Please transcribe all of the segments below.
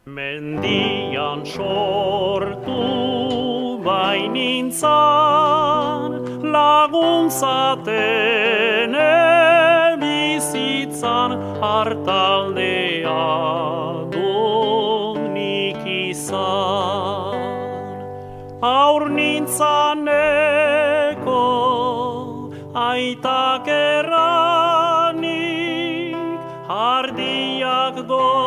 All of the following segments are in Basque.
Mendian sortu bainintzan, laguntzaten bizitzan, hartaldea dunik izan. Aur nintzaneko aitak erranik, ardiak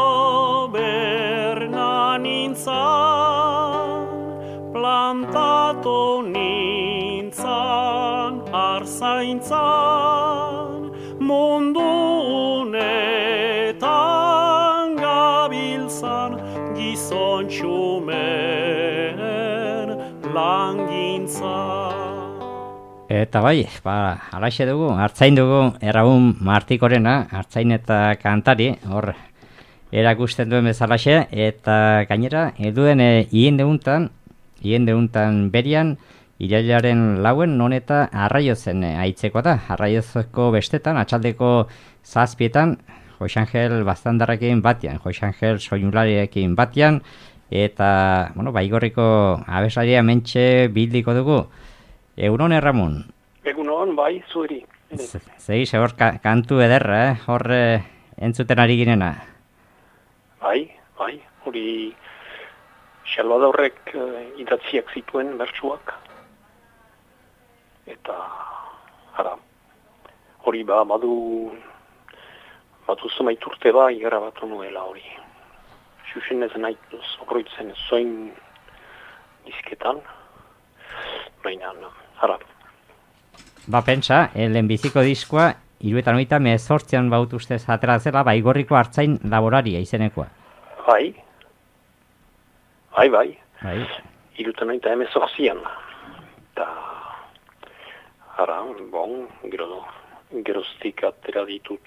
gobernan nintzan, plantatu nintzan, arzaintzan, mundu unetan gabiltzan, gizon txumen langintzan. Eta bai, alaxe dugu, hartzain dugu Erraun Martikorena, hartzain eta kantari, hor erakusten duen bezalaxe, eta gainera, eduen hiendeuntan berian, irailaren lauen non eta Arraiozen aitzeko da, Arraiozeko bestetan, atxaldeko 7:00, Joxangel Baztandarrekin batian, Joxangel Soinulariekin batian, eta, Baigorriko abeslaria mentxe bildiko dugu. Egunon, Erramun? Egunon, bai, zueri. Zeiz, hor kantu ederra, hor entzuten ari ginena. Bai, hori Salvadorrek idatziak zituen bertsuak. Eta, hori badu zumait urte grabatu nuela hori. Xuxen ez nahi, horretzen zoin izketan, baina, Pentsa, lehenbiziko diskoa, 1998 baut ustez atera zela, Baigorriko hartzain laboraria izenekoa. Bai. 1998an. Eta, geroztik atera ditut,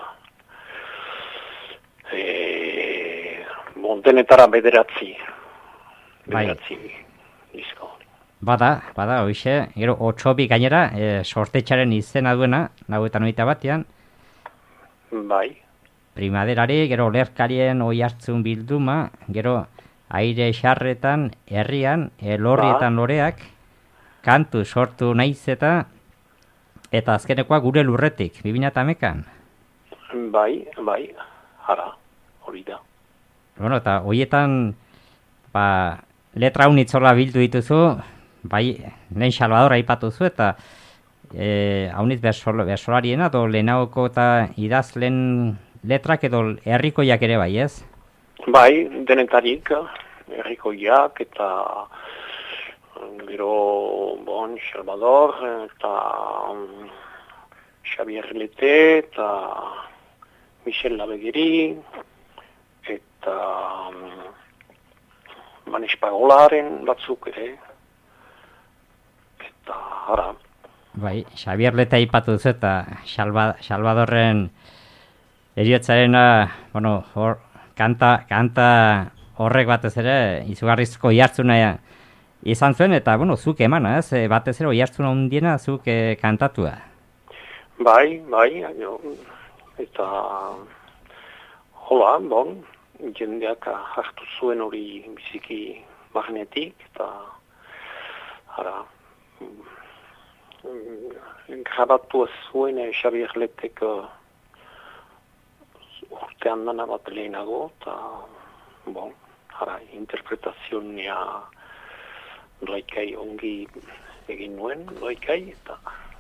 denetara bederatzi disko. Bada, hoxe, gero, Otsobi gainera, sortetxaren izena duena, 1991. Bai. Primaderari, gero, Olerkarien Oihartzun bilduma, gero, Aire xarretan, herrian, elorrietan loreak, kantu sortu naiz eta azkenekoa gure lurretik, 2011an. Bai, hori da. Eta horietan, letra unitzola bildu dituzu, bai, lehen Salvador aipatu zu, eta haunitz bersolariena, edo lehenagoko eta idazlen letrak edo herrikoiak ere bai, ez? Bai, denetarik, herrikoiak eta gero, Salvador, eta Xavier Lete, eta Michel Labegeri, eta Manes Pagolaren batzuk ere, eta Bai, Xavier Lete aipatu zu eta Salvadorren heriotzarena, hor, kanta horrek batez ere, izugarrizko oihartzuna izan zuen, eta, zuk emana, ez? Batez ere oihartzuna hundiena zuk kantatua. Bai, eta hola, jendeak hartu zuen hori biziki magnetik, eta grabatu zuen Xavier Letek urtean dana bat lehenago, eta interpretazioa Loikai ongi egin nuen, Loikai, eta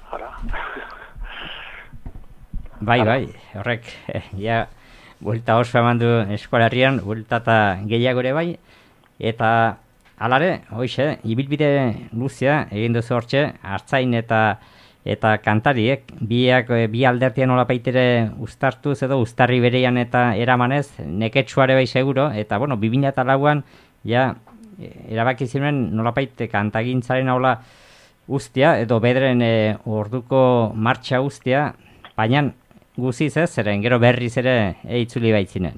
Bai, horrek, buelta oso eman du eskolarrian, buelta eta gehiago ere bai, eta alare, hoxe, ibilbide luzea egin duzu hortxe, hartzain eta kantariek, bi aldertien olapaitere uztartuz edo uztarri bereian eta eramanez, neketsuare bai seguro, eta 2004an, erabaki ziren nolapait kantagintzaren aula ustea, edo bedren orduko martxa ustea, baina guziz ez, zeren gero berriz ere eitzuli baitzinen.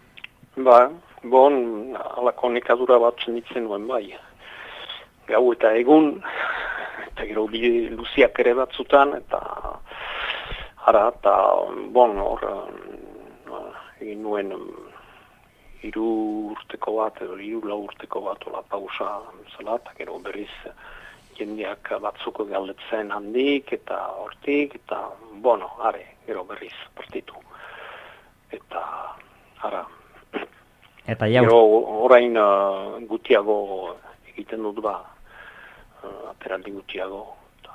Alako nekadura bat zenitzen nuen bai. Gau eta egun, eta gero bide luziak ere batzutan, eta hor egin nuen 3 urteko bat edo 4 urteko bat ola pausa zela, eta gero berriz jendeak batzuk galdetzen handik eta hortik, eta gero berriz partitu. Eta, ara. Eta gero orain gutiago egiten dut ateraldi gutiago.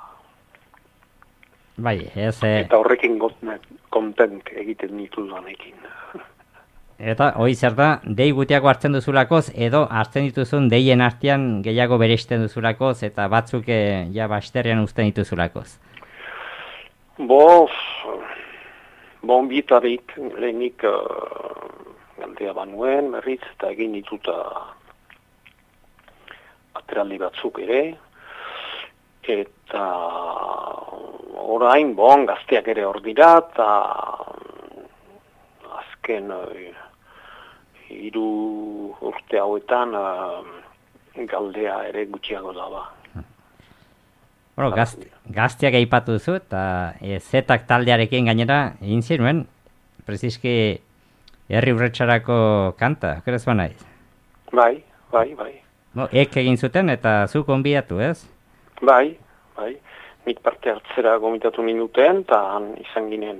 Bai, eta horrekin kontent egiten ditu danekin. Eta hori zer da, dei gutiago hartzen duzulakoz, edo hartzen dituzun deien artean gehiago bereizten duzulakoz, eta batzuk basterrean uzten dituzulakoz? Bitarik lehenik galdea banuen, berriz, eta egin dituta ateraldi batzuk ere, eta orain, gazteak ere hor dira, eta azken 3 urte hauetan galdea ere gutxiago da. Bueno, gazteak aipatu duzu, eta zetak taldearekin gainera egin zinuen, preziski herri urretxarako kanta, okerez ba naiz? Bai. Egin zuten eta zu konbidatu, ez? Bai, nik parte hartzera gomitatu minuten, eta han izan ginen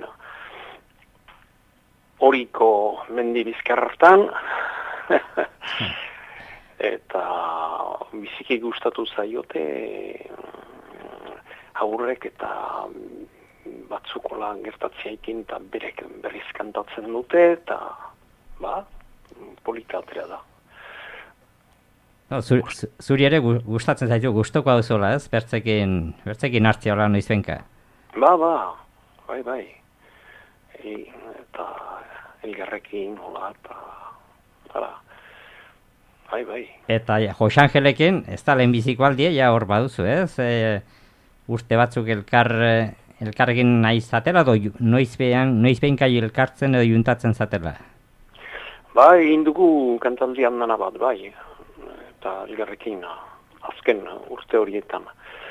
horiko mendi bizkarrartan, eta biziki gustatu zaiote aurrek eta batzukola gertatziaikin eta berek berriz kantatzen dute, eta polita atera da. Zuri ere gustatzen zaitu, gustoko hau zola, ez? Bertzekin hartzia hola noizbenka? Bai. Eta elgarrekin, hola, eta bai. Eta Jose Angelekin, ez da lehenbiziko aldie, hor baduzu, ez? Urte batzuk elkarrekin nahi zatela, edo noizbenka elkartzen edo juntatzen zatela? Bai, egin dugu kantaldian dana bat, bai. Eta elgarrekin azken urte horietan.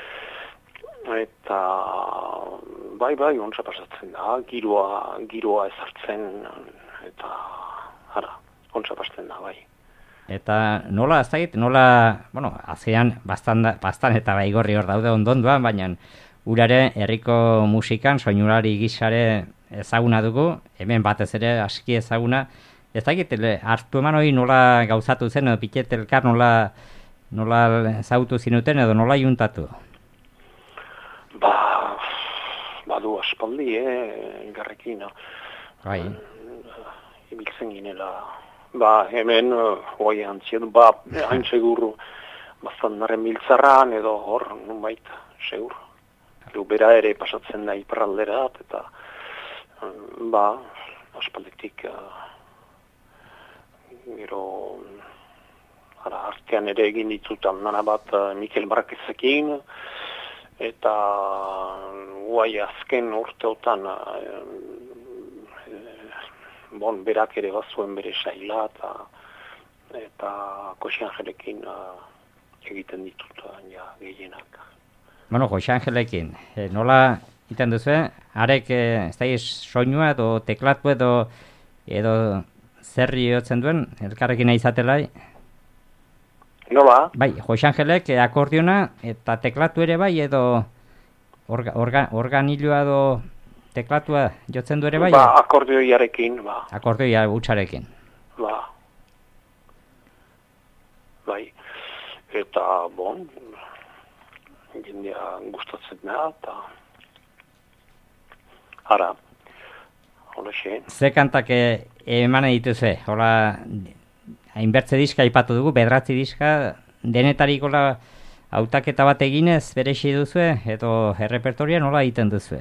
Eta bai, ontsa pasatzen da, giroa ezartzen, eta ontsa pasatzen da, bai. Eta nola, ez dakit, azean bastan eta baigorri hor daude ondonduan, baina urare herriko musikan, soinulari gizare ezaguna dugu, hemen batez ere aski ezaguna. Ez dakit, hartu eman hori nola gauzatu zen, edo Piket elkar nola zautu zinuten, edo nola juntatu? Badu aspaldi, elgarrekin. Bai. Ibiltzen ginela. Hemen, hoi antzien, hain segur, bastanaren miltzarran, edo hor, nunbait, segur. Bera ere pasatzen da iparralderat, eta aspalditik gero artean ere egin ditutan nana bat Mikel Marquezekin, eta guai azken urteotan berak ere bazuen bere saila, eta Jose Angelekin egiten ditutan gehienak. Jose Angelekin, nola egiten duzu, arek ez da soinua edo teklatu edo zerri jotzen duen, elkarrekin nahi izatela? Nola? Bai, Jose Angelek akordiona eta teklatu ere bai, edo organiloa edo teklatua jotzen du ere bai? Akordioiarekin, Akordioia utxarekin. Bai. Eta, jendea gustatzen da, eta holaxe. Ze kantak emanen dituze? Hola, hainbertze diska aipatu dugu, 9 diska, denetarik hola hautaketa bat eginez berexi duzue, edo errepertoria nola egiten duzue?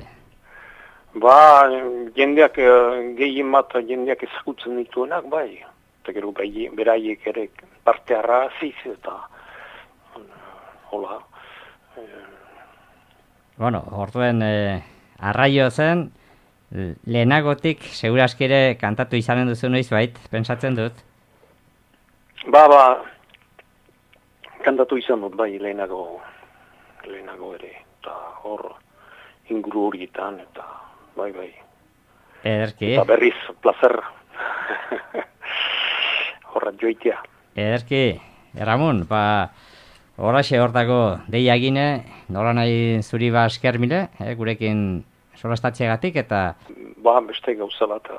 Jendeak, gehien bat jendeak ezagutzen dituenak, bai. Eta gero beraiek ere parte harraziz, eta hola. Orduen arraio zen, lehenagotik segurazki ere kantatu izanen duzu noiz bait, pentsatzen dut? Kantatu izan dut, bai, lehenago ere, eta hor inguru horietan, eta bai. Ederki. Eta berriz, placer. Bakarra joitea. Ederki, Ramon, horaxe hortako deia egine, nola nahi zuri esker mile, gurekin solastatzeagatik eta... Beste gauza bat,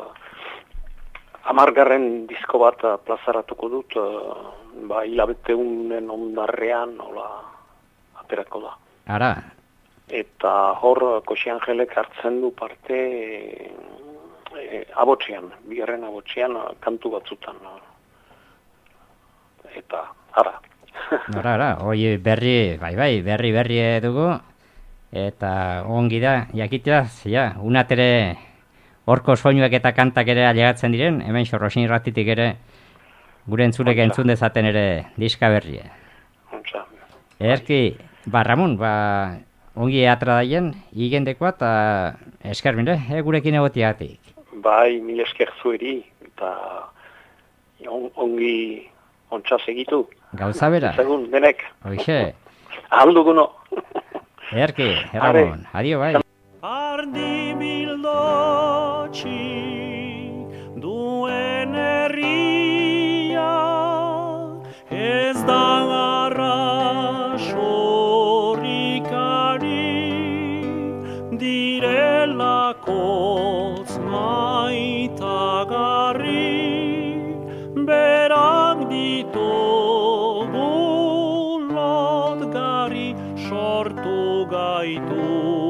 10. disko bat plazaratuko dut, hilabete unen ondarrean, nola, aterako da. Ara. Eta hor, Koxi Angelek hartzen du parte abotxean, bigarren abotxean, kantu batzutan. Eta, ara. Ara, hoi berri dugu, eta ongi da, jakitea, unatere horko soinuak eta kantak ere alegatzen diren, hemen Rosin Irratitik ere, gure entzulek entzun dezaten ere diska berrie. Ederki, Ramon, ongi atra daien, igendekoa eta esker mire, gurekin egotiagatik. Mil esker zueri, eta ongi ontsa segitu. Gauza bera. Segun, denek. Hoxe. Alduguno. Ederki, Ramon, adio bai. Ardi bildotxi duen herria ez da garra sorrikari direlakotz maitagarri berak ditugu lotgari sortu gaitu